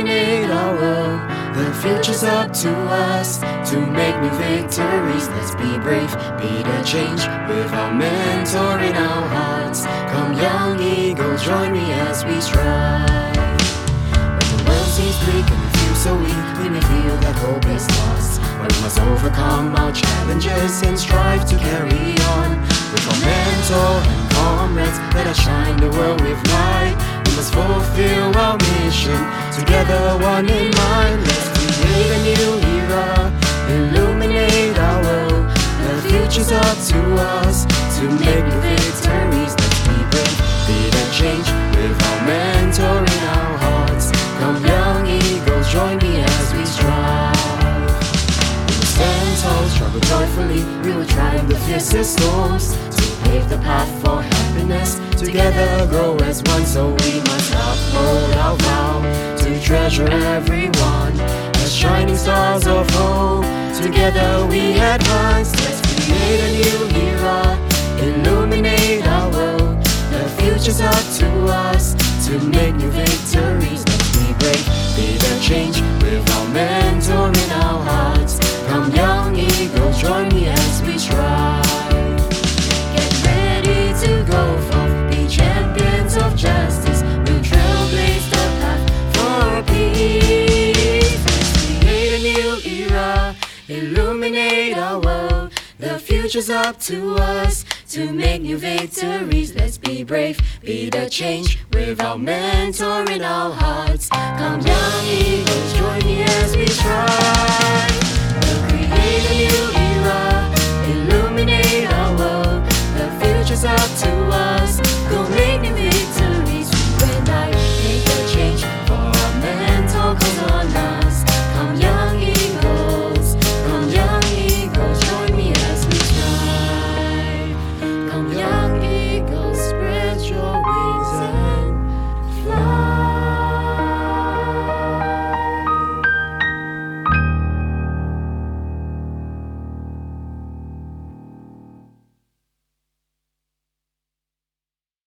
illuminate our world. The future's up to us to make new victories. Let's be brave, be the change with our mentor in our hearts. Come young eagles, join me as we strive. When the world seems bleak and we feel so weak, we may feel that hope is lost, but we must overcome our challenges and strive to carry on. With our mentor and comrades, let us shine the world with light. We must fulfill our mission, together one in mind. Let's create a new era, illuminate our world. The future's up to us to make new victories. Let's be brave, be the change with our mentor in our hearts. Come young eagles, join me as we strive. We will stand tall, struggle joyfully. We will triumph the fiercest storms to pave the path for happiness. Together grow as one, so we must uphold our vow to treasure everyone as shining stars of hope. Together we advance. Let's create a new era, illuminate our world. The future's up to us to make new victories. Let's be brave, be the change with our mentor in our hearts. Come young eagles, join me as we strive. Get ready to go forth, be champions of justice. We'll trailblaze the path for peace. Let's create a new era, illuminate our world. The future's up to us to make new victories. Let's be brave, be the change with our mentor in our hearts. Come young eagles, join me as we strive. We'll create a new